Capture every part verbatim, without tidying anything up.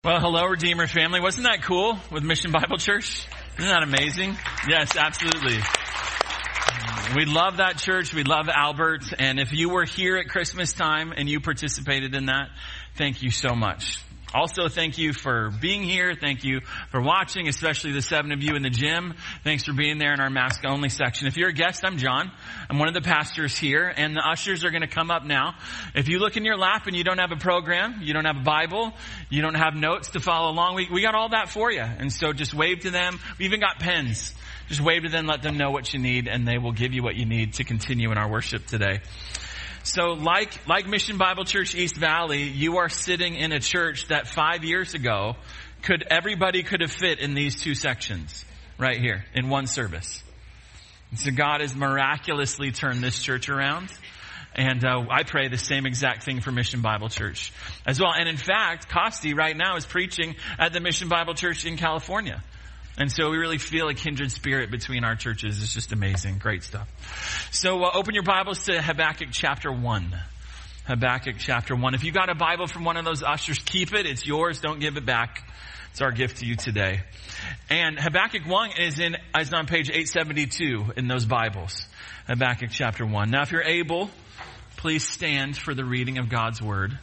Well, hello, Redeemer family. Wasn't that cool with Mission Bible Church? Isn't that amazing? Yes, absolutely. We love that church. We love Albert. And if you were here at Christmas time and you participated in that, thank you so much. Also, thank you for being here. Thank you for watching, especially the seven of you in the gym. Thanks for being there in our mask only section. If you're a guest, I'm John. I'm one of the pastors here, and the ushers are going to come up now. If you look in your lap and you don't have a program, you don't have a Bible, you don't have notes to follow along, we, we got all that for you. And so just wave to them. We even got pens. Just wave to them, let them know what you need, and they will give you what you need to continue in our worship today. So like, like Mission Bible Church East Valley, you are sitting in a church that five years ago could, everybody could have fit in these two sections right here in one service. And so God has miraculously turned this church around. And, uh, I pray the same exact thing for Mission Bible Church as well. And in fact, Costi right now is preaching at the Mission Bible Church in California. And so we really feel a kindred spirit between our churches. It's just amazing. Great stuff. So uh, open your Bibles to Habakkuk chapter one. Habakkuk chapter one. If you got a Bible from one of those ushers, keep it. It's yours. Don't give it back. It's our gift to you today. And Habakkuk one is in is on page eight seventy-two in those Bibles. Habakkuk chapter one. Now if you're able, please stand for the reading of God's word.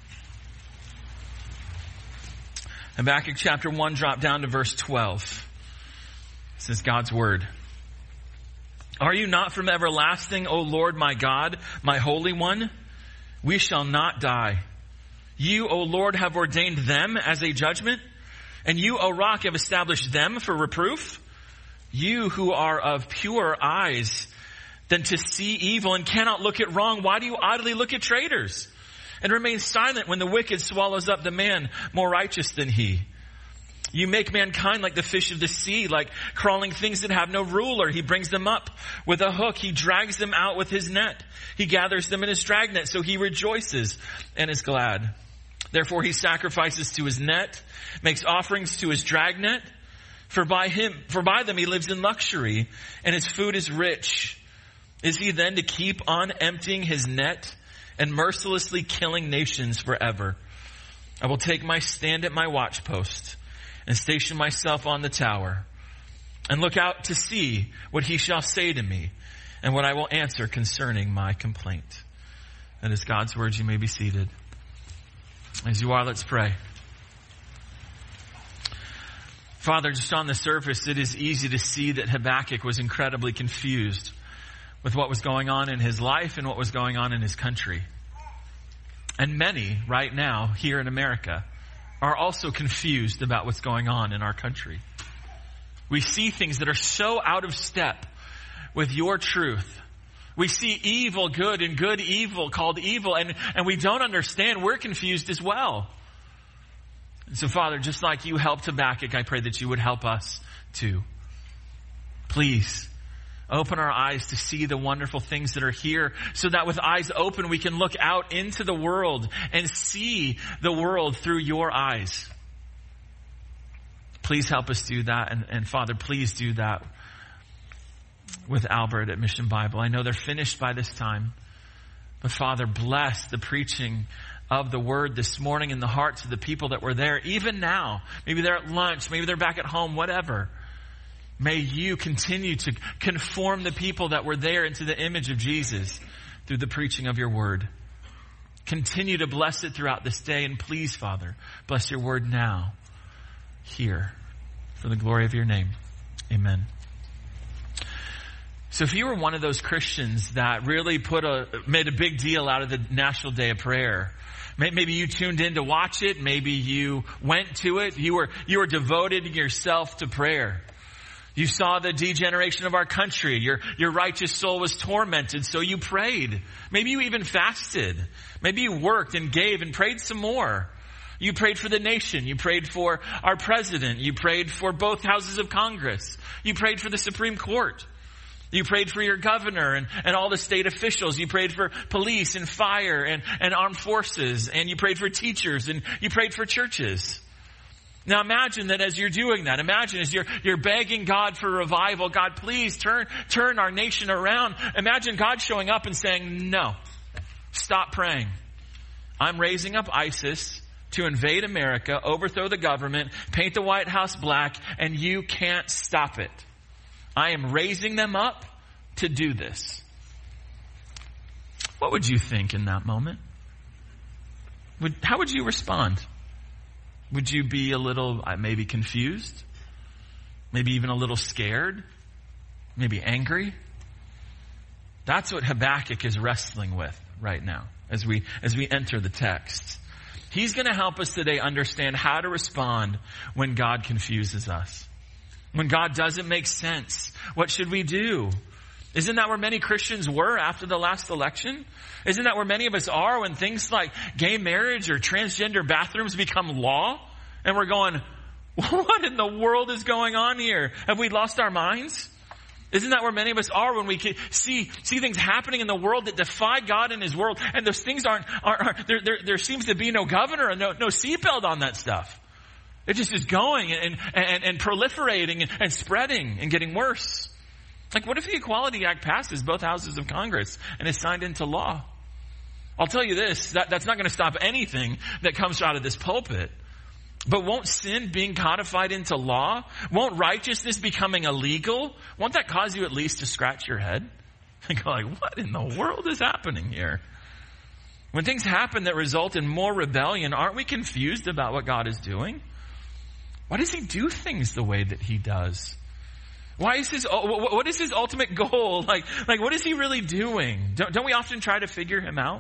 Habakkuk chapter one, drop down to verse twelve. This is God's word. Are you not from everlasting, O Lord my God, my Holy One? We shall not die. You, O Lord, have ordained them as a judgment, and you, O Rock, have established them for reproof. You who are of pure eyes, than to see evil and cannot look at wrong, why do you idly look at traitors? And remain silent when the wicked swallows up the man more righteous than he. You make mankind like the fish of the sea, like crawling things that have no ruler. He brings them up with a hook. He drags them out with his net. He gathers them in his dragnet, so he rejoices and is glad. Therefore he sacrifices to his net, makes offerings to his dragnet. For by him, for by them he lives in luxury, and his food is rich. Is he then to keep on emptying his net and mercilessly killing nations forever? I will take my stand at my watchpost and station myself on the tower and look out to see what he shall say to me and what I will answer concerning my complaint. That is God's words. You may be seated. As you are, let's pray. Father, just on the surface, it is easy to see that Habakkuk was incredibly confused with what was going on in his life and what was going on in his country. And many right now here in America are also confused about what's going on in our country. We see things that are so out of step with your truth. We see evil good and good evil called evil, and, and we don't understand. We're confused as well. And so Father, just like you helped Habakkuk, I pray that you would help us too. Please open our eyes to see the wonderful things that are here, so that with eyes open we can look out into the world and see the world through your eyes. Please help us do that. And, and Father, please do that with Albert at Mission Bible. I know they're finished by this time. But Father, bless the preaching of the word this morning in the hearts of the people that were there, even now. Maybe they're at lunch, maybe they're back at home, whatever. May you continue to conform the people that were there into the image of Jesus through the preaching of your word. Continue to bless it throughout this day. And please, Father, bless your word now, here, for the glory of your name. Amen. So if you were one of those Christians that really put a, made a big deal out of the National Day of Prayer, maybe you tuned in to watch it, maybe you went to it, you were, you were devoted yourself to prayer. You saw the degeneration of our country. Your, your righteous soul was tormented, so you prayed. Maybe you even fasted. Maybe you worked and gave and prayed some more. You prayed for the nation. You prayed for our president. You prayed for both houses of Congress. You prayed for the Supreme Court. You prayed for your governor and, and all the state officials. You prayed for police and fire and, and armed forces. And you prayed for teachers and you prayed for churches. Now imagine that as you're doing that, imagine as you're, you're begging God for revival, God, please turn, turn our nation around. Imagine God showing up and saying, no, stop praying. I'm raising up ISIS to invade America, overthrow the government, paint the White House black, and you can't stop it. I am raising them up to do this. What would you think in that moment? Would, how would you respond? Would you be a little, uh, maybe confused? Maybe even a little scared? Maybe angry? That's what Habakkuk is wrestling with right now as we, as we enter the text. He's going to help us today understand how to respond when God confuses us. When God doesn't make sense. What should we do? Isn't that where many Christians were after the last election? Isn't that where many of us are when things like gay marriage or transgender bathrooms become law? And we're going, what in the world is going on here? Have we lost our minds? Isn't that where many of us are when we see see things happening in the world that defy God and His world, and those things aren't, aren't, aren't there, there, there seems to be no governor and no, no seatbelt on that stuff. It just is going and, and, and proliferating and, and spreading and getting worse. Like, what if the Equality Act passes both houses of Congress and is signed into law? I'll tell you this, that, that's not going to stop anything that comes out of this pulpit. But won't sin being codified into law, won't righteousness becoming illegal, won't that cause you at least to scratch your head? And go like, what in the world is happening here? When things happen that result in more rebellion, aren't we confused about what God is doing? Why does He do things the way that He does? Why is his, what is His ultimate goal? Like, like what is He really doing? Don't, don't we often try to figure Him out?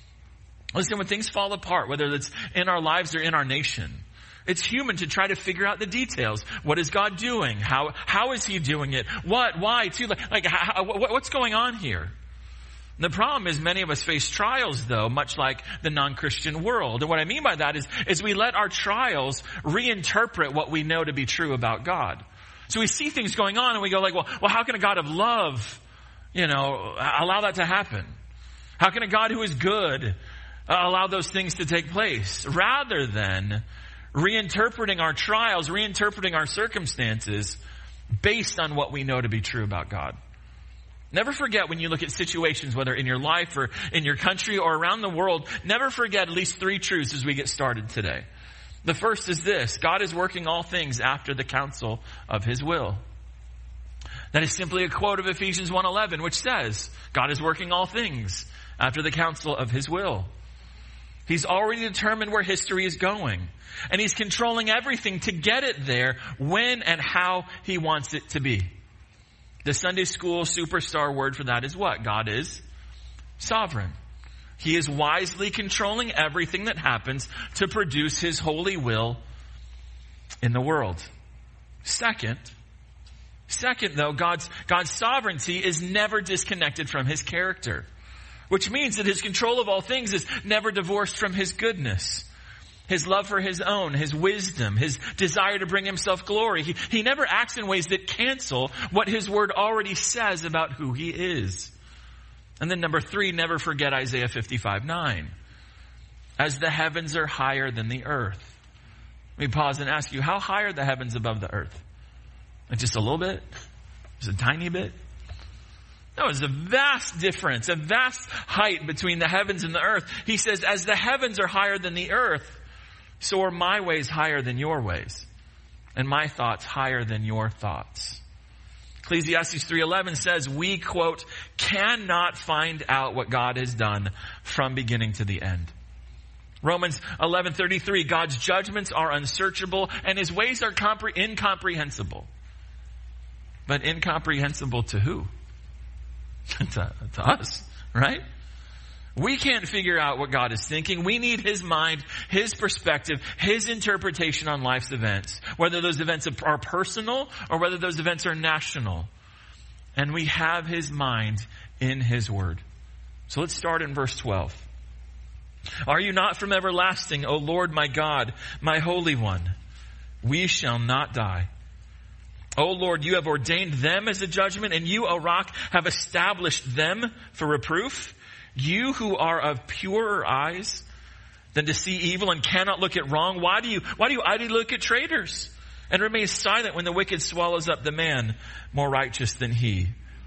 Listen, when things fall apart, whether it's in our lives or in our nation, it's human to try to figure out the details. What is God doing? How, how is He doing it? What, why, to, like, like how, what's going on here? The problem is many of us face trials, though, much like the non-Christian world. And what I mean by that is, is we let our trials reinterpret what we know to be true about God. So we see things going on and we go like, well, well, how can a God of love, you know, allow that to happen? How can a God who is good uh, allow those things to take place? Rather than reinterpreting our trials, reinterpreting our circumstances based on what we know to be true about God. Never forget when you look at situations, whether in your life or in your country or around the world, never forget at least three truths as we get started today. The first is this: God is working all things after the counsel of His will. That is simply a quote of Ephesians one eleven, which says, God is working all things after the counsel of His will. He's already determined where history is going. And He's controlling everything to get it there when and how He wants it to be. The Sunday school superstar word for that is what? God is sovereign. He is wisely controlling everything that happens to produce His holy will in the world. Second, second though, God's, God's sovereignty is never disconnected from His character, which means that His control of all things is never divorced from His goodness, His love for His own, His wisdom, His desire to bring Himself glory. He, he never acts in ways that cancel what His word already says about who He is. And then number three, never forget Isaiah fifty-five nine. As the heavens are higher than the earth. Let me pause and ask you, how high are the heavens above the earth? Like just a little bit? Just a tiny bit? No, there's a vast difference, a vast height between the heavens and the earth. He says, as the heavens are higher than the earth, so are my ways higher than your ways, and my thoughts higher than your thoughts. Ecclesiastes three eleven says, we, quote, cannot find out what God has done from beginning to the end. Romans eleven thirty-three, God's judgments are unsearchable and His ways are compre- incomprehensible. But incomprehensible to who? to, to us, right? We can't figure out what God is thinking. We need His mind, His perspective, His interpretation on life's events, whether those events are personal or whether those events are national. And we have His mind in His word. So let's start in verse twelve. Are you not from everlasting, O Lord my God, my Holy One? We shall not die. O Lord, you have ordained them as a judgment, and you, O Rock, have established them for reproof. You who are of purer eyes than to see evil and cannot look at wrong, why do you, why do you idly look at traitors and remain silent when the wicked swallows up the man more righteous than he?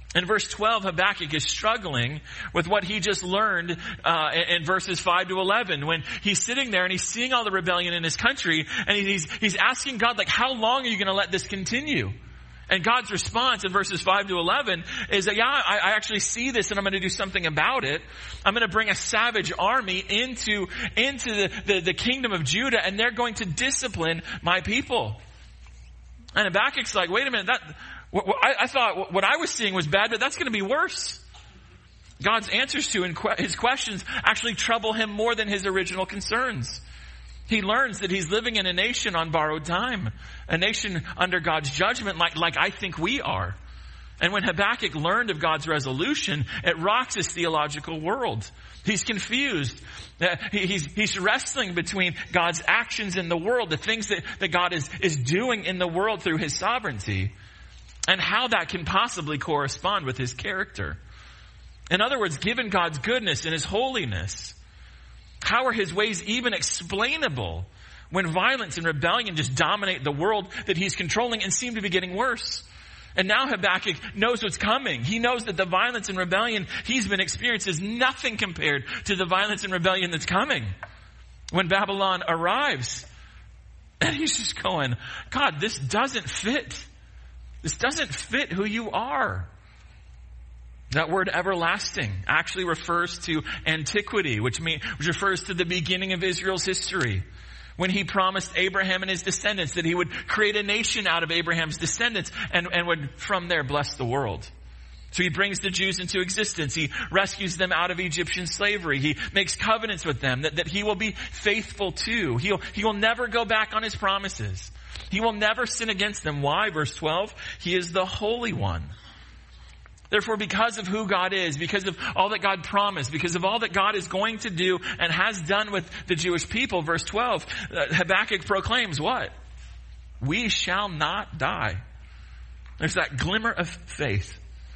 In verse twelve, Habakkuk is struggling with what he just learned uh, in verses five to eleven. When he's sitting there and he's seeing all the rebellion in his country, and he's he's asking God, like, how long are you going to let this continue? And God's response in verses five to eleven is that, yeah, I, I actually see this and I'm going to do something about it. I'm going to bring a savage army into, into the, the, the kingdom of Judah, and they're going to discipline my people. And Habakkuk's like, wait a minute, that, what, what, I, I thought what I was seeing was bad, but that's going to be worse. God's answers to his questions actually trouble him more than his original concerns. He learns that he's living in a nation on borrowed time, a nation under God's judgment like, like I think we are. And when Habakkuk learned of God's resolution, it rocks his theological world. He's confused. Uh, he, he's, he's wrestling between God's actions in the world, the things that, that God is, is doing in the world through his sovereignty, and how that can possibly correspond with his character. In other words, given God's goodness and his holiness, how are his ways even explainable when violence and rebellion just dominate the world that he's controlling and seem to be getting worse? And now Habakkuk knows what's coming. He knows that the violence and rebellion he's been experiencing is nothing compared to the violence and rebellion that's coming when Babylon arrives. And he's just going, God, this doesn't fit. This doesn't fit who you are. That word everlasting actually refers to antiquity, which means, which refers to the beginning of Israel's history. When he promised Abraham and his descendants that he would create a nation out of Abraham's descendants and, and would from there bless the world. So he brings the Jews into existence. He rescues them out of Egyptian slavery. He makes covenants with them that, that he will be faithful to. He'll, he will never go back on his promises. He will never sin against them. Why? Verse twelve, he is the Holy One. Therefore, because of who God is, because of all that God promised, because of all that God is going to do and has done with the Jewish people, verse twelve, uh, Habakkuk proclaims what? We shall not die. There's that glimmer of faith.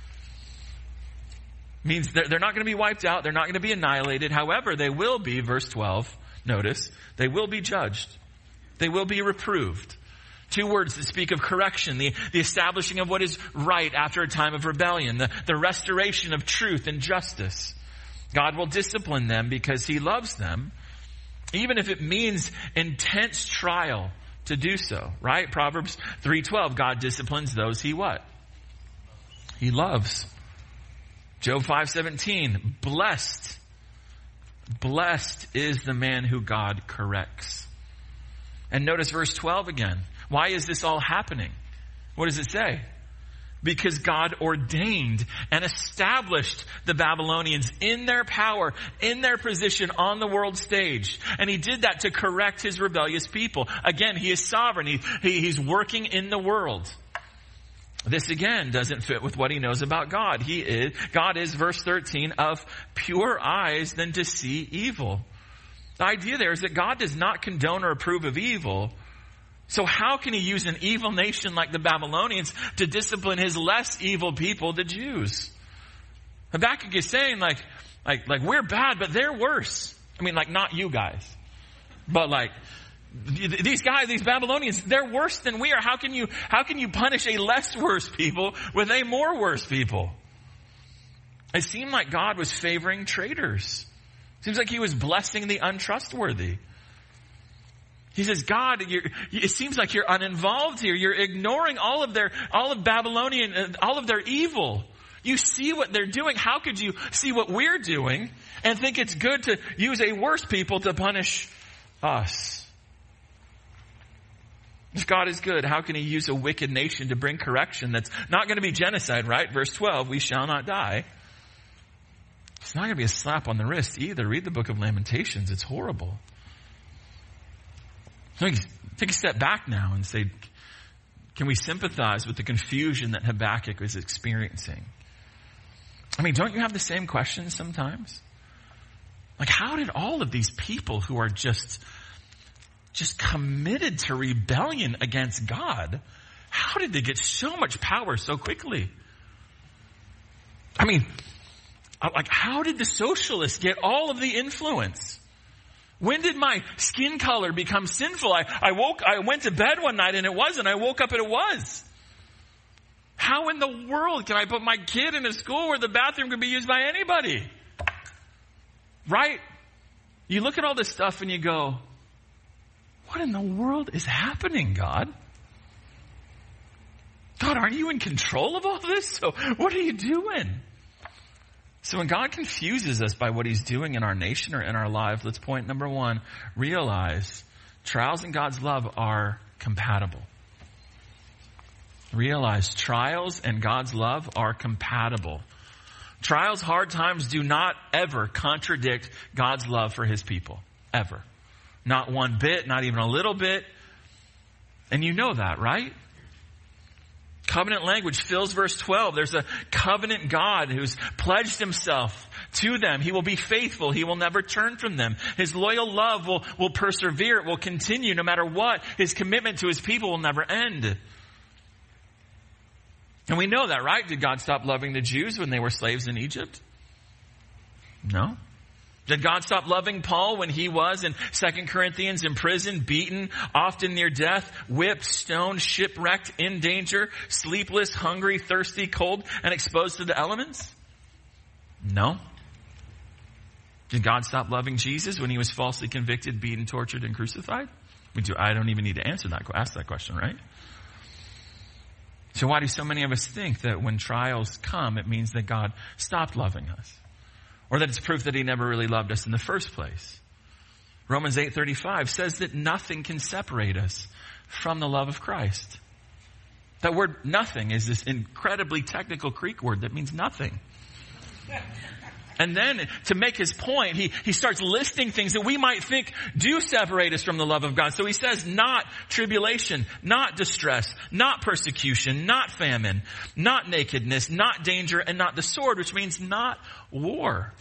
Means they're, they're not going to be wiped out. They're not going to be annihilated. However, they will be, verse twelve, notice, they will be judged. They will be reproved. Two words that speak of correction, the, the establishing of what is right after a time of rebellion, the, the restoration of truth and justice. God will discipline them because he loves them, even if it means intense trial to do so, right? Proverbs three twelve, God disciplines those he what? He loves. Job five seventeen, blessed, blessed is the man who God corrects. And notice verse twelve again. Why is this all happening? What does it say? Because God ordained and established the Babylonians in their power, in their position on the world stage. And he did that to correct his rebellious people. Again, he is sovereign. He, he, he's working in the world. This again doesn't fit with what he knows about God. He is, God is, verse thirteen, of pure eyes than to see evil. The idea there is that God does not condone or approve of evil. So how can he use an evil nation like the Babylonians to discipline his less evil people, the Jews? Habakkuk is saying like, like, like we're bad, but they're worse. I mean, like not you guys, but like these guys, these Babylonians, they're worse than we are. How can you, how can you punish a less worse people with a more worse people? It seemed like God was favoring traitors. It seems like he was blessing the untrustworthy. He says, God, you're, it seems like you're uninvolved here. You're ignoring all of their, all of Babylonian, all of their evil. You see what they're doing. How could you see what we're doing and think it's good to use a worse people to punish us? If God is good, how can he use a wicked nation to bring correction that's not going to be genocide, right? Verse twelve, we shall not die. It's not going to be a slap on the wrist either. Read the book of Lamentations. It's horrible. Take a step back now and say, can we sympathize with the confusion that Habakkuk was experiencing? I mean, don't you have the same questions sometimes? Like, how did all of these people who are just, just committed to rebellion against God, how did they get so much power so quickly? I mean, like, how did the socialists get all of the influence? When did my skin color become sinful? I, I woke, I went to bed one night and it wasn't. I woke up and it was. How in the world can I put my kid in a school where the bathroom can be used by anybody? Right? You look at all this stuff and you go, what in the world is happening, God? God, aren't you in control of all this? So what are you doing? So when God confuses us by what he's doing in our nation or in our lives, let's point number one, realize trials and God's love are compatible. Realize trials and God's love are compatible. Trials, hard times do not ever contradict God's love for his people. Ever. Not one bit, not even a little bit. And you know that, right? Covenant language fills verse twelve. There's a covenant God who's pledged himself to them. He will be faithful. He will never turn from them. His loyal love will, will persevere. It will continue no matter what. His commitment to his people will never end. And we know that, right? Did God stop loving the Jews when they were slaves in Egypt? No. Did God stop loving Paul when he was in Second Corinthians in prison, beaten, often near death, whipped, stoned, shipwrecked, in danger, sleepless, hungry, thirsty, cold, and exposed to the elements? No. Did God stop loving Jesus when he was falsely convicted, beaten, tortured, and crucified? We do, I don't even need to answer that, ask that question, right? So why do so many of us think that when trials come, it means that God stopped loving us? Or that it's proof that he never really loved us in the first place? Romans eight thirty-five says that nothing can separate us from the love of Christ. That word nothing is this incredibly technical Greek word that means nothing. And then to make his point, he, he starts listing things that we might think do separate us from the love of God. So he says not tribulation, not distress, not persecution, not famine, not nakedness, not danger, and not the sword, which means not war.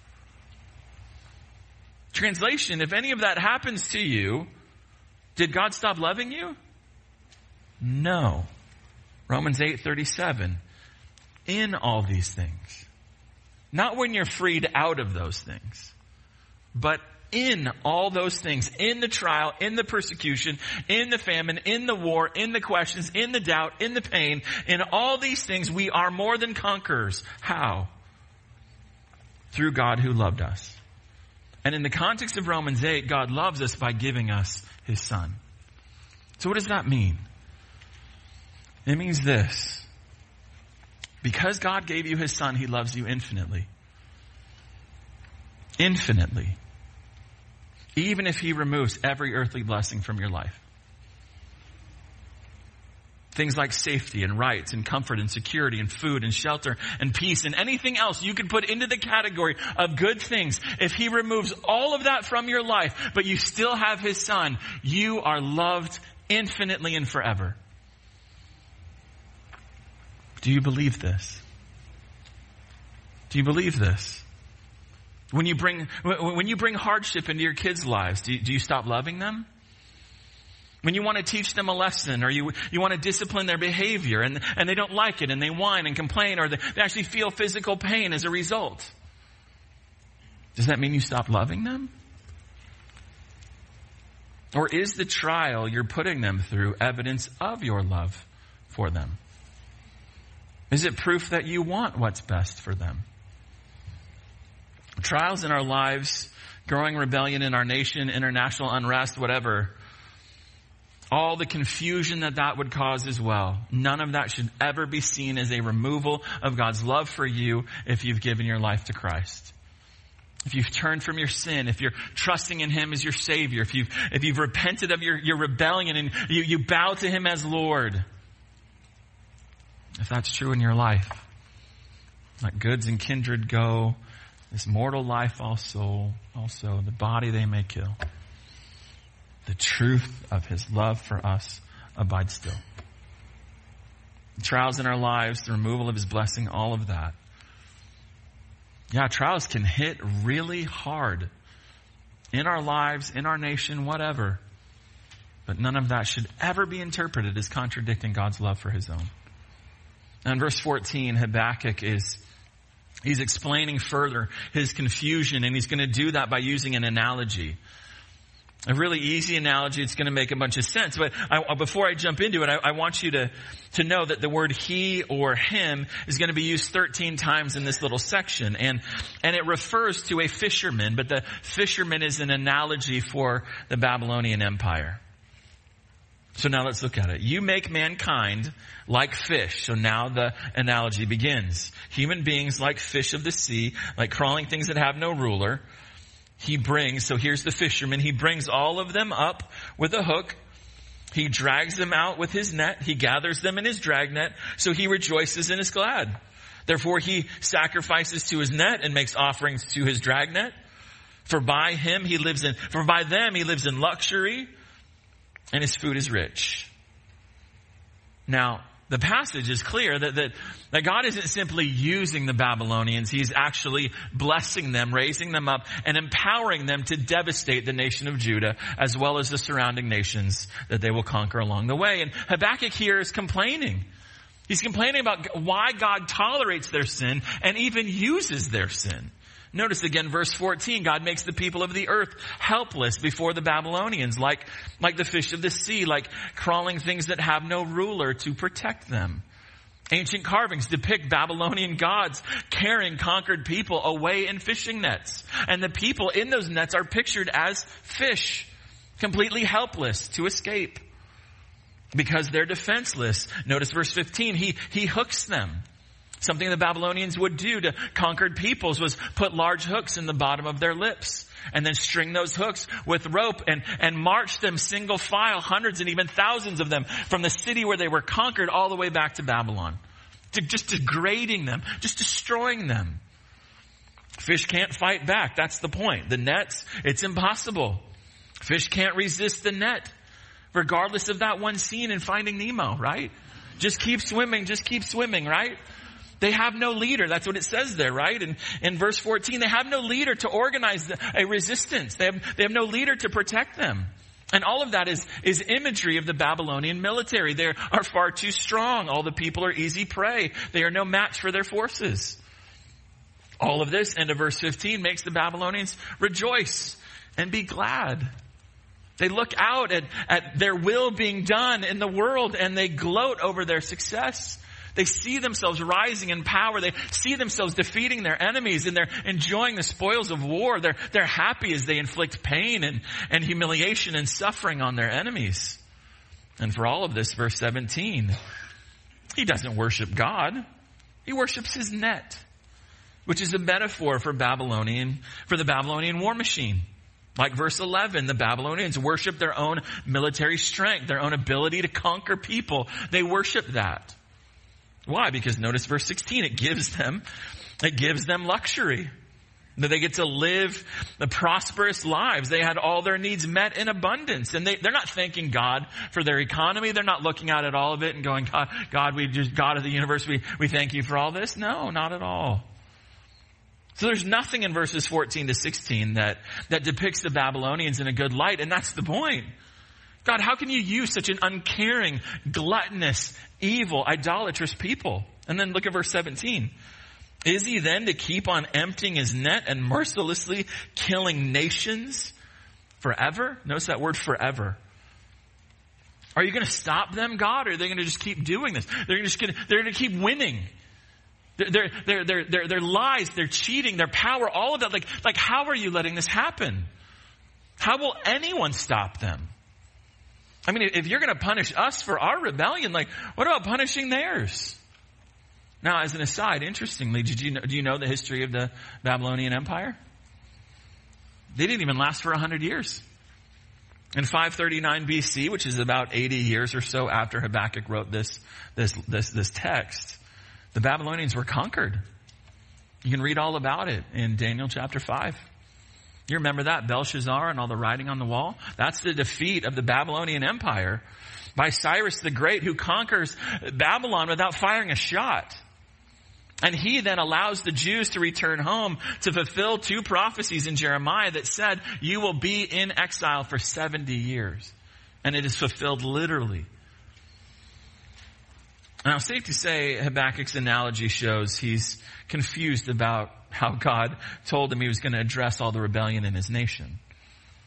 Translation, if any of that happens to you, did God stop loving you? No. Romans eight thirty-seven. In all these things. Not when you're freed out of those things, but in all those things, in the trial, in the persecution, in the famine, in the war, in the questions, in the doubt, in the pain, in all these things, we are more than conquerors. How? Through God who loved us. And in the context of Romans eight, God loves us by giving us his son. So what does that mean? It means this. Because God gave you his son, he loves you infinitely. Infinitely. Even if he removes every earthly blessing from your life. Things like safety and rights and comfort and security and food and shelter and peace and anything else you could put into the category of good things. If he removes all of that from your life, but you still have his son, you are loved infinitely and forever. Do you believe this? Do you believe this? When you bring, when you bring hardship into your kids' lives, do you, do you stop loving them? When you want to teach them a lesson or you, you want to discipline their behavior and, and they don't like it and they whine and complain or they, they actually feel physical pain as a result. Does that mean you stop loving them? Or is the trial you're putting them through evidence of your love for them? Is it proof that you want what's best for them? Trials in our lives, growing rebellion in our nation, international unrest, whatever, all the confusion that that would cause as well. None of that should ever be seen as a removal of God's love for you if you've given your life to Christ. If you've turned from your sin, if you're trusting in him as your Savior, if you've, if you've repented of your, your rebellion and you, you bow to him as Lord. If that's true in your life, let goods and kindred go, this mortal life also, also the body they may kill. The truth of his love for us abides still. The trials in our lives, the removal of his blessing, all of that. Yeah, trials can hit really hard in our lives, in our nation, whatever. But none of that should ever be interpreted as contradicting God's love for his own. And in verse fourteen, Habakkuk is, he's explaining further his confusion, and he's going to do that by using an analogy. A really easy analogy. It's going to make a bunch of sense. But I, before I jump into it, I, I want you to, to know that the word he or him is going to be used thirteen times in this little section. And, and it refers to a fisherman, but the fisherman is an analogy for the Babylonian Empire. So now let's look at it. You make mankind like fish. So now the analogy begins. Human beings like fish of the sea, like crawling things that have no ruler. He brings, so here's the fisherman, he brings all of them up with a hook. He drags them out with his net. He gathers them in his dragnet. So he rejoices and is glad. Therefore he sacrifices to his net and makes offerings to his dragnet. For by him he lives in, for by them he lives in luxury, and his food is rich. Now, the passage is clear that, that, that God isn't simply using the Babylonians. He's actually blessing them, raising them up, and empowering them to devastate the nation of Judah, as well as the surrounding nations that they will conquer along the way. And Habakkuk here is complaining. He's complaining about why God tolerates their sin and even uses their sin. Notice again, verse fourteen, God makes the people of the earth helpless before the Babylonians, like, like the fish of the sea, like crawling things that have no ruler to protect them. Ancient carvings depict Babylonian gods carrying conquered people away in fishing nets. And the people in those nets are pictured as fish, completely helpless to escape because they're defenseless. Notice verse fifteen, he, he hooks them. Something the Babylonians would do to conquered peoples was put large hooks in the bottom of their lips and then string those hooks with rope and, and march them single file, hundreds and even thousands of them from the city where they were conquered all the way back to Babylon. To just degrading them, just destroying them. Fish can't fight back. That's the point. The nets, it's impossible. Fish can't resist the net. Regardless of that one scene in Finding Nemo, right? Just keep swimming, just keep swimming, right? They have no leader. That's what it says there, right? And in verse fourteen, they have no leader to organize a resistance. They have, they have no leader to protect them. And all of that is, is imagery of the Babylonian military. They are far too strong. All the people are easy prey. They are no match for their forces. All of this, end of verse fifteen, makes the Babylonians rejoice and be glad. They look out at, at their will being done in the world and they gloat over their success. They see themselves rising in power. They see themselves defeating their enemies and they're enjoying the spoils of war. They're, they're happy as they inflict pain and, and humiliation and suffering on their enemies. And for all of this, verse seventeen, he doesn't worship God. He worships his net, which is a metaphor for Babylonian, for the Babylonian war machine. Like verse eleven, the Babylonians worship their own military strength, their own ability to conquer people. They worship that. Why? Because notice verse sixteen, it gives them, it gives them luxury. That they get to live the prosperous lives. They had all their needs met in abundance. And they, they're not thanking God for their economy. They're not looking out at all of it and going, God, God, we just, God of the universe, we, we thank you for all this. No, not at all. So there's nothing in verses fourteen to sixteen that, that depicts the Babylonians in a good light. And that's the point. God, how can you use such an uncaring, gluttonous, evil, idolatrous people? And then look at verse seventeen. Is he then to keep on emptying his net and mercilessly killing nations forever? Notice that word forever. Are you going to stop them, God? Or are they going to just keep doing this? They're just going to, they're going to keep winning. Their, their, their, their, their lies, their cheating, their power, all of that. Like, like, how are you letting this happen? How will anyone stop them? I mean, if you're going to punish us for our rebellion, like, what about punishing theirs? Now, as an aside, interestingly, did you know, do you know the history of the Babylonian Empire? They didn't even last for one hundred years. In five thirty-nine B C, which is about eighty years or so after Habakkuk wrote this, this, this, this text, the Babylonians were conquered. You can read all about it in Daniel chapter five. You remember that? Belshazzar and all the writing on the wall? That's the defeat of the Babylonian Empire by Cyrus the Great, who conquers Babylon without firing a shot. And he then allows the Jews to return home to fulfill two prophecies in Jeremiah that said, you will be in exile for seventy years. And it is fulfilled literally. Now, safe to say, Habakkuk's analogy shows he's confused about how God told him he was going to address all the rebellion in his nation.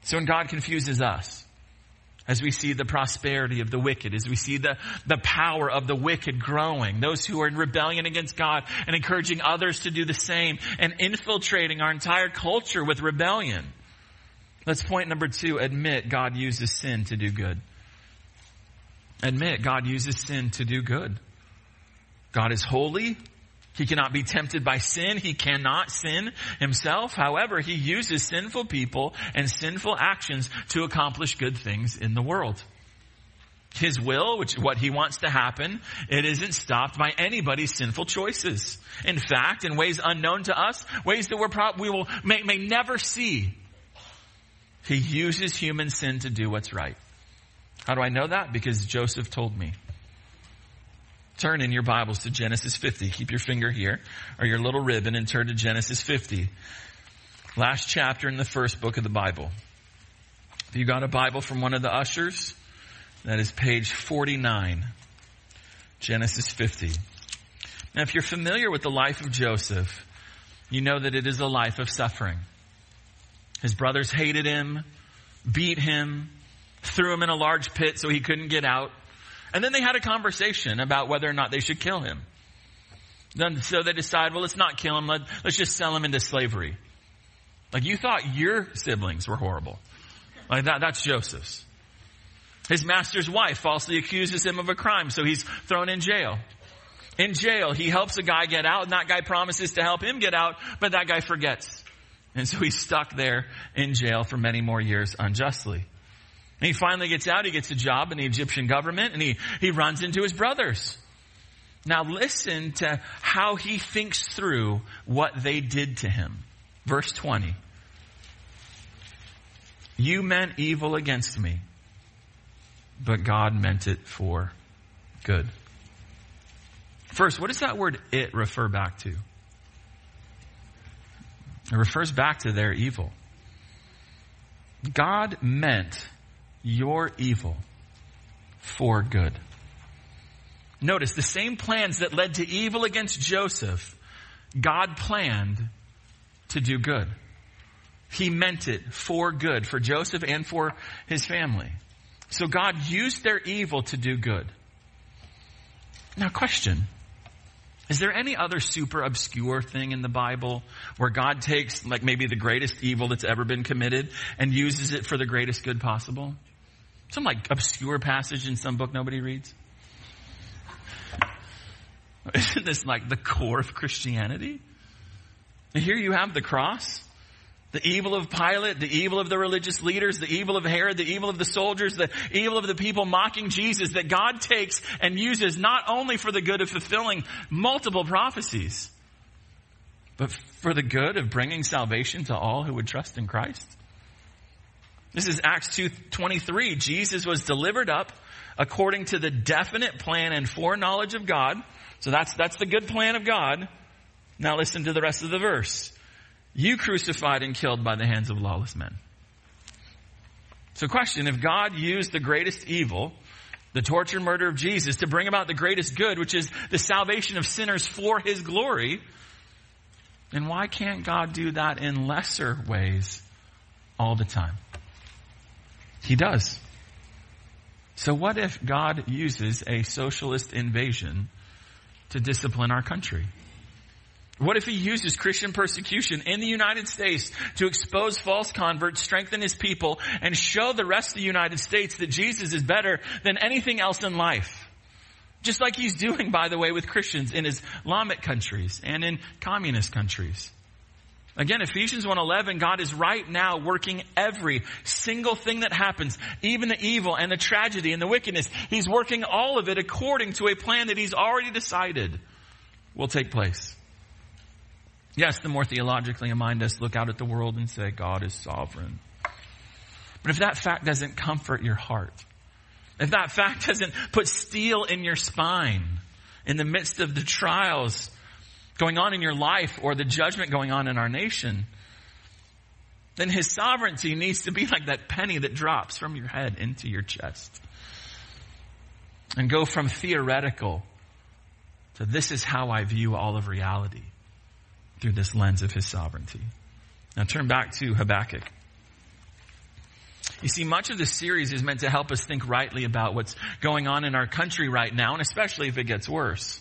So when God confuses us, as we see the prosperity of the wicked, as we see the, the power of the wicked growing, those who are in rebellion against God and encouraging others to do the same and infiltrating our entire culture with rebellion. Let's point number two, admit God uses sin to do good. Admit God uses sin to do good. God is holy. He cannot be tempted by sin. He cannot sin himself. However, he uses sinful people and sinful actions to accomplish good things in the world. His will, which is what he wants to happen, it isn't stopped by anybody's sinful choices. In fact, in ways unknown to us, ways that we're prob- we will may, may never see, he uses human sin to do what's right. How do I know that? Because Joseph told me. Turn in your Bibles to Genesis fifty. Keep your finger here, or your little ribbon, and turn to Genesis fifty. Last chapter in the first book of the Bible. If you got a Bible from one of the ushers, that is page forty-nine. Genesis fifty. Now, if you're familiar with the life of Joseph, you know that it is a life of suffering. His brothers hated him, beat him, threw him in a large pit so he couldn't get out. And then they had a conversation about whether or not they should kill him. Then, so they decide, well, let's not kill him. Let, let's just sell him into slavery. Like, you thought your siblings were horrible. Like that, that's Joseph's. His master's wife falsely accuses him of a crime, so he's thrown in jail. In jail, he helps a guy get out, and that guy promises to help him get out, but that guy forgets. And so he's stuck there in jail for many more years unjustly. And he finally gets out. He gets a job in the Egyptian government, and he, he runs into his brothers. Now listen to how he thinks through what they did to him. Verse twenty. You meant evil against me, but God meant it for good. First, what does that word "it" refer back to? It refers back to their evil. God meant your evil for good. Notice the same plans that led to evil against Joseph, God planned to do good. He meant it for good for Joseph and for his family. So God used their evil to do good. Now, question. Is there any other super obscure thing in the Bible where God takes, like, maybe the greatest evil that's ever been committed and uses it for the greatest good possible? Some, like, obscure passage in some book nobody reads? Isn't this like the core of Christianity? And here you have the cross. The evil of Pilate, the evil of the religious leaders, the evil of Herod, the evil of the soldiers, the evil of the people mocking Jesus, that God takes and uses not only for the good of fulfilling multiple prophecies, but for the good of bringing salvation to all who would trust in Christ. This is Acts two twenty-three. Jesus was delivered up according to the definite plan and foreknowledge of God. So that's, that's the good plan of God. Now listen to the rest of the verse. You crucified and killed by the hands of lawless men. So question, if God used the greatest evil, the torture and murder of Jesus, to bring about the greatest good, which is the salvation of sinners for his glory, then why can't God do that in lesser ways all the time? He does. So what if God uses a socialist invasion to discipline our country? What if he uses Christian persecution in the United States to expose false converts, strengthen his people, and show the rest of the United States that Jesus is better than anything else in life? Just like he's doing, by the way, with Christians in Islamic countries and in communist countries. Again, Ephesians one eleven, God is right now working every single thing that happens, even the evil and the tragedy and the wickedness. He's working all of it according to a plan that he's already decided will take place. Yes, the more theologically minded us look out at the world and say, God is sovereign. But if that fact doesn't comfort your heart, if that fact doesn't put steel in your spine in the midst of the trials going on in your life or the judgment going on in our nation, then his sovereignty needs to be like that penny that drops from your head into your chest and go from theoretical to this is how I view all of reality through this lens of his sovereignty. Now turn back to Habakkuk. You see, much of this series is meant to help us think rightly about what's going on in our country right now, and especially if it gets worse.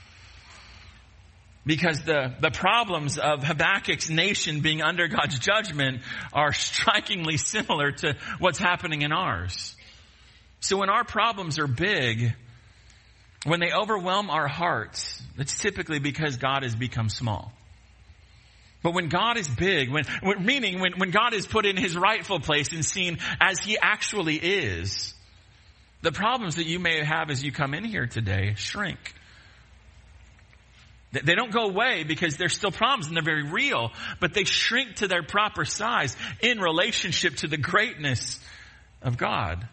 Because the, the problems of Habakkuk's nation being under God's judgment are strikingly similar to what's happening in ours. So when our problems are big, when they overwhelm our hearts, it's typically because God has become small. But when God is big, when, when meaning when, when God is put in his rightful place and seen as he actually is, the problems that you may have as you come in here today shrink. They don't go away because they're still problems and they're very real, but they shrink to their proper size in relationship to the greatness of God.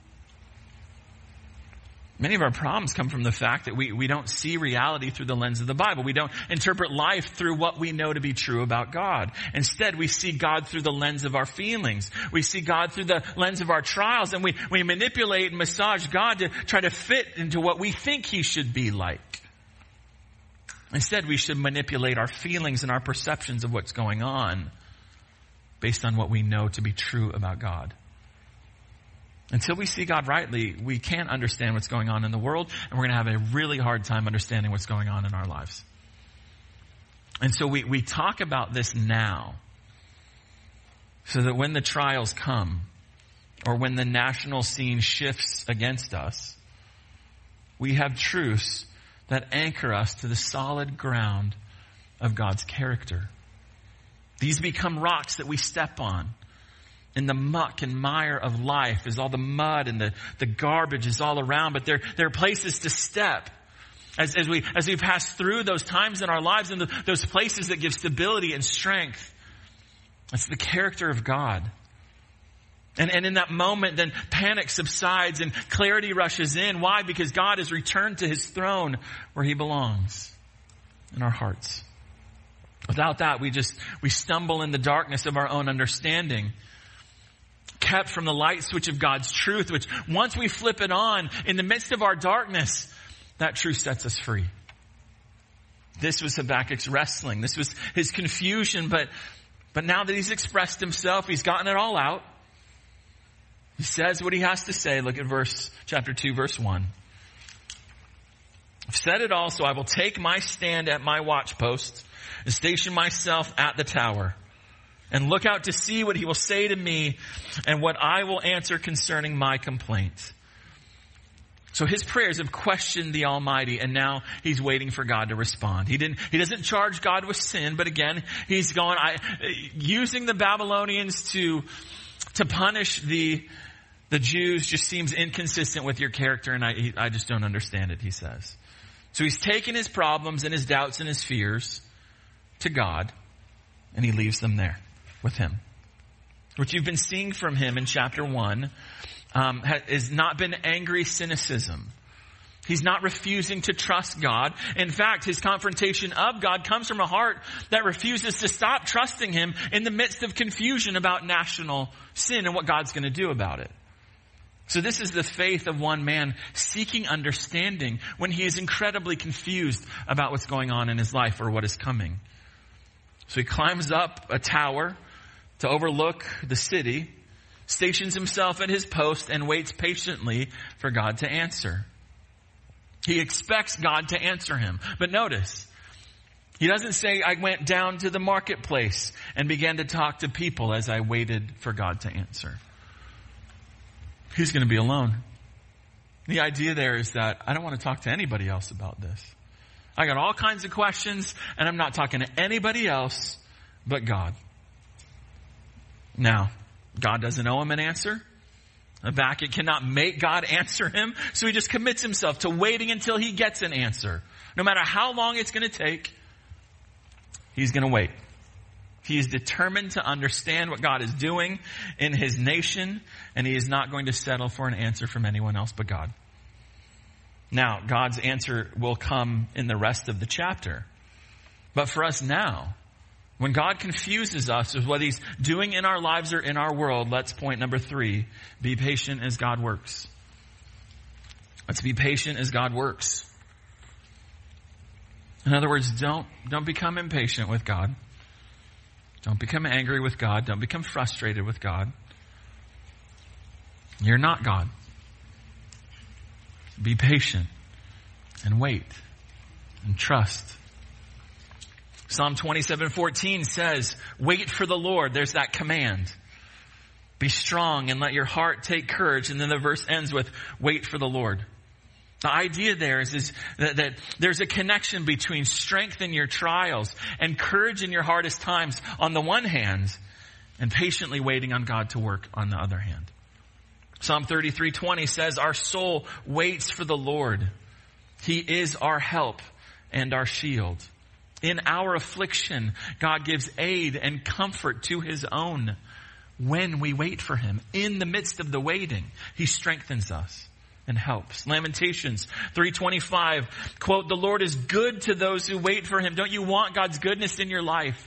Many of our problems come from the fact that we, we don't see reality through the lens of the Bible. We don't interpret life through what we know to be true about God. Instead, we see God through the lens of our feelings. We see God through the lens of our trials, and we, we manipulate and massage God to try to fit into what we think he should be like. Instead, we should manipulate our feelings and our perceptions of what's going on based on what we know to be true about God. Until we see God rightly, we can't understand what's going on in the world, and we're going to have a really hard time understanding what's going on in our lives. And so we, we talk about this now, so that when the trials come, or when the national scene shifts against us, we have truths that anchor us to the solid ground of God's character. These become rocks that we step on in the muck and mire of life, as all the mud and the, the garbage is all around, but there, there are places to step as, as we, as we pass through those times in our lives, and the, those places that give stability and strength. That's the character of God. And, and in that moment, then panic subsides and clarity rushes in. Why? Because God has returned to his throne where he belongs, in our hearts. Without that, we just, we stumble in the darkness of our own understanding, kept from the light switch of God's truth, which once we flip it on in the midst of our darkness, that truth sets us free. This was Habakkuk's wrestling. This was his confusion, but, but now that he's expressed himself, he's gotten it all out. He says what he has to say. Look at verse, chapter two, verse one. I've said it all, so I will take my stand at my watchpost and station myself at the tower and look out to see what he will say to me and what I will answer concerning my complaint. So his prayers have questioned the Almighty, and now he's waiting for God to respond. He didn't, he doesn't charge God with sin, but again, he's going, I, using the Babylonians to, to punish the, the Jews just seems inconsistent with your character, and I, I just don't understand it, he says. So he's taken his problems and his doubts and his fears to God, and he leaves them there with him. What you've been seeing from him in chapter one um, has not been angry cynicism. He's not refusing to trust God. In fact, his confrontation of God comes from a heart that refuses to stop trusting him in the midst of confusion about national sin and what God's going to do about it. So this is the faith of one man seeking understanding when he is incredibly confused about what's going on in his life or what is coming. So he climbs up a tower to overlook the city, stations himself at his post, and waits patiently for God to answer. He expects God to answer him. But notice, he doesn't say, I went down to the marketplace and began to talk to people as I waited for God to answer. He's going to be alone. The idea there is that I don't want to talk to anybody else about this. I got all kinds of questions, and I'm not talking to anybody else but God. Now, God doesn't owe him an answer. Habakkuk cannot make God answer him, so he just commits himself to waiting until he gets an answer. No matter how long it's going to take, he's going to wait. He is determined to understand what God is doing in his nation, and he is not going to settle for an answer from anyone else but God. Now, God's answer will come in the rest of the chapter. But for us now, when God confuses us with what he's doing in our lives or in our world, let's point number three, be patient as God works. Let's be patient as God works. In other words, don't, don't become impatient with God. Don't become angry with God. Don't become frustrated with God. You're not God. Be patient and wait and trust. Psalm twenty-seven fourteen says, wait for the Lord. There's that command. Be strong and let your heart take courage. And then the verse ends with, wait for the Lord. The idea there is, is that, that there's a connection between strength in your trials and courage in your hardest times on the one hand, and patiently waiting on God to work on the other hand. Psalm thirty-three twenty says, our soul waits for the Lord. He is our help and our shield. In our affliction, God gives aid and comfort to his own when we wait for him. In the midst of the waiting, he strengthens us and helps. Lamentations three twenty-five, quote, the Lord is good to those who wait for him. Don't you want God's goodness in your life?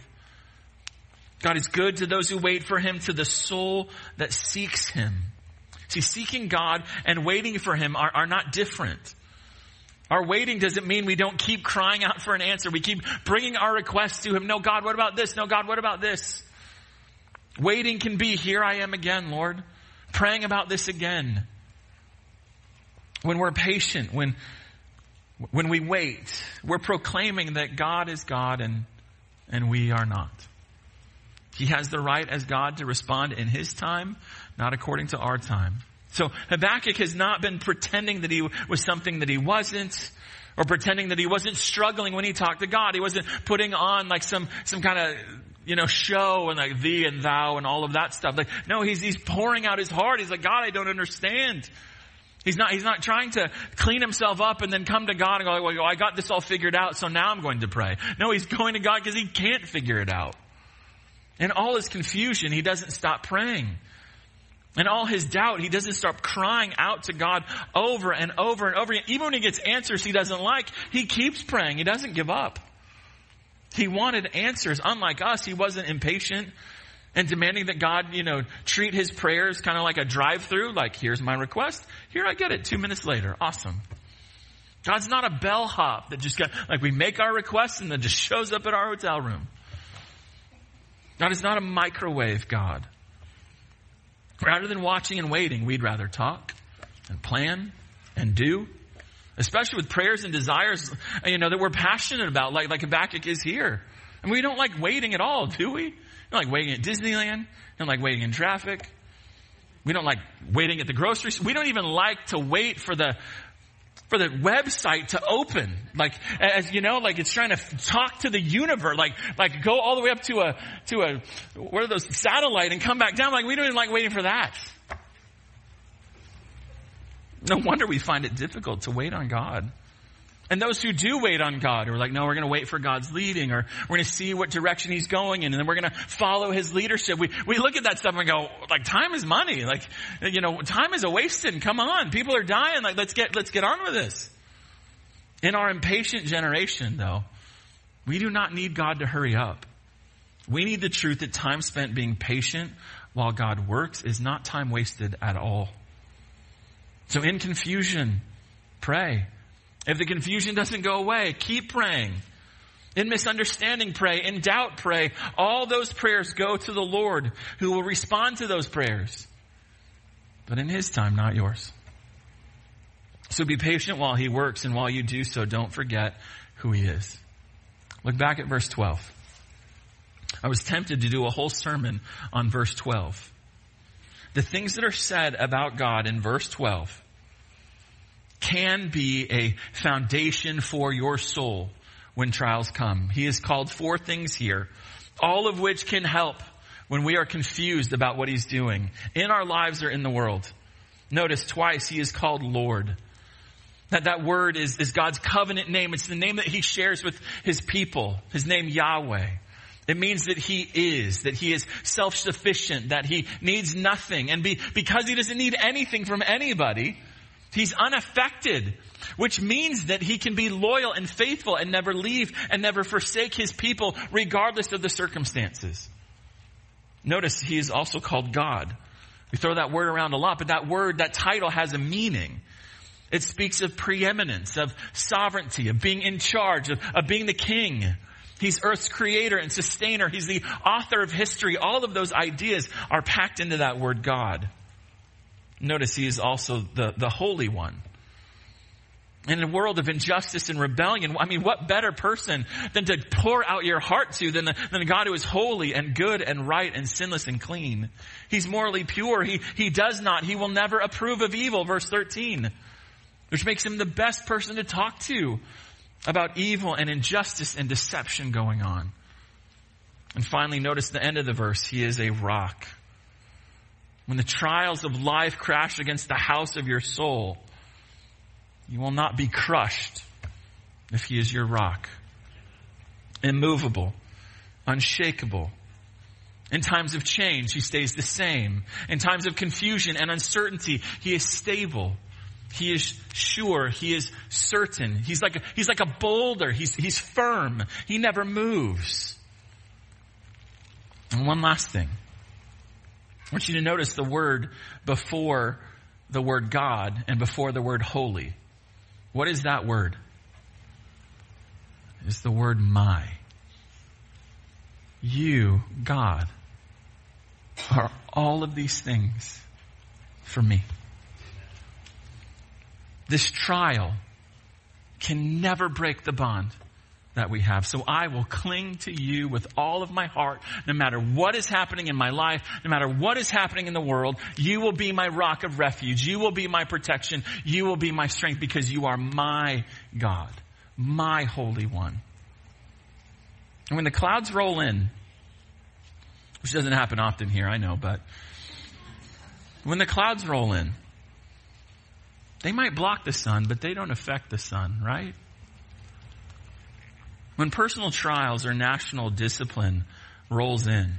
God is good to those who wait for him, to the soul that seeks him. See, seeking God and waiting for him are, are not different. Our waiting doesn't mean we don't keep crying out for an answer. We keep bringing our requests to him. No, God, what about this? No, God, what about this? Waiting can be, here I am again, Lord, praying about this again. When we're patient, when, when we wait, we're proclaiming that God is God and, and we are not. He has the right as God to respond in his time, not according to our time. So Habakkuk has not been pretending that he was something that he wasn't, or pretending that he wasn't struggling when he talked to God. He wasn't putting on like some, some kind of, you know, show and like thee and thou and all of that stuff. Like, no, he's, he's pouring out his heart. He's like, God, I don't understand. He's not, he's not trying to clean himself up and then come to God and go, well, I got this all figured out, so now I'm going to pray. No, he's going to God because he can't figure it out. In all his confusion, he doesn't stop praying. In all his doubt, he doesn't stop crying out to God over and over and over again. Even when he gets answers he doesn't like, he keeps praying. He doesn't give up. He wanted answers. Unlike us, he wasn't impatient and demanding that God, you know, treat his prayers kind of like a drive-through. Like, here's my request. Here I get it. Two minutes later. Awesome. God's not a bellhop that just got, like we make our requests and then just shows up at our hotel room. God is not a microwave God. Rather than watching and waiting, we'd rather talk and plan and do. Especially with prayers and desires, you know, that we're passionate about, like, like Habakkuk is here. And we don't like waiting at all, do we? We don't like waiting at Disneyland. We don't like waiting in traffic. We don't like waiting at the grocery store. We don't even like to wait for the for the website to open. Like, as you know, like it's trying to talk to the universe. Like, like go all the way up to a, to a, what are those, satellite and come back down. Like, we don't even like waiting for that. No wonder we find it difficult to wait on God. And those who do wait on God are like, no, we're going to wait for God's leading, or we're going to see what direction he's going in, and then we're going to follow his leadership. We we look at that stuff and go, like, time is money. Like, you know, time is a wasted. Come on. People are dying. Like, let's get let's get on with this. In our impatient generation, though, we do not need God to hurry up. We need the truth that time spent being patient while God works is not time wasted at all. So in confusion, pray. If the confusion doesn't go away, keep praying. In misunderstanding, pray. In doubt, pray. All those prayers go to the Lord, who will respond to those prayers. But in his time, not yours. So be patient while he works, and while you do so, don't forget who he is. Look back at verse twelve. I was tempted to do a whole sermon on verse twelve. The things that are said about God in verse twelve can be a foundation for your soul when trials come. He has called four things here, all of which can help when we are confused about what he's doing in our lives or in the world. Notice twice he is called Lord. That that word is, is God's covenant name. It's the name that he shares with his people, his name Yahweh. It means that he is, that he is self-sufficient, that he needs nothing. And be, because he doesn't need anything from anybody, he's unaffected, which means that he can be loyal and faithful and never leave and never forsake his people regardless of the circumstances. Notice he is also called God. We throw that word around a lot, but that word, that title has a meaning. It speaks of preeminence, of sovereignty, of being in charge, of, of being the king. He's earth's creator and sustainer. He's the author of history. All of those ideas are packed into that word God. Notice he is also the, the Holy One. In a world of injustice and rebellion, I mean, what better person than to pour out your heart to than the, than the God who is holy and good and right and sinless and clean? He's morally pure. He, he does not, he will never approve of evil, verse thirteen, which makes him the best person to talk to about evil and injustice and deception going on. And finally, notice the end of the verse. He is a rock. When the trials of life crash against the house of your soul, you will not be crushed if he is your rock. Immovable, unshakable. In times of change, he stays the same. In times of confusion and uncertainty, he is stable. He is sure. He is certain. He's like a, he's like a boulder. He's, he's firm. He never moves. And one last thing. I want you to notice the word before the word God and before the word holy. What is that word? It's the word my. You, God, are all of these things for me. This trial can never break the bond that we have. So I will cling to you with all of my heart, no matter what is happening in my life, no matter what is happening in the world. You will be my rock of refuge. You will be my protection. You will be my strength because you are my God, my Holy One. And when the clouds roll in, which doesn't happen often here, I know, but when the clouds roll in, they might block the sun, but they don't affect the sun, right? When personal trials or national discipline rolls in,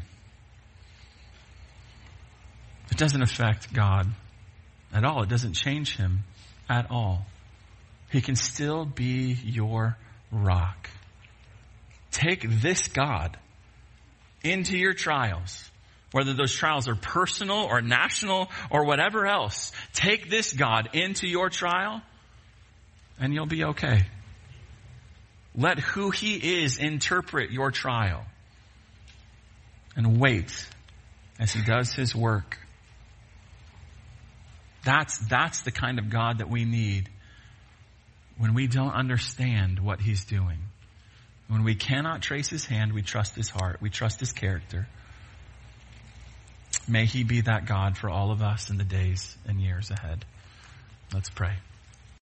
it doesn't affect God at all. It doesn't change him at all. He can still be your rock. Take this God into your trials, whether those trials are personal or national or whatever else. Take this God into your trial and you'll be okay. Let who he is interpret your trial. And wait as he does his work. That's, that's the kind of God that we need when we don't understand what he's doing. When we cannot trace his hand, we trust his heart. We trust his character. May he be that God for all of us in the days and years ahead. Let's pray.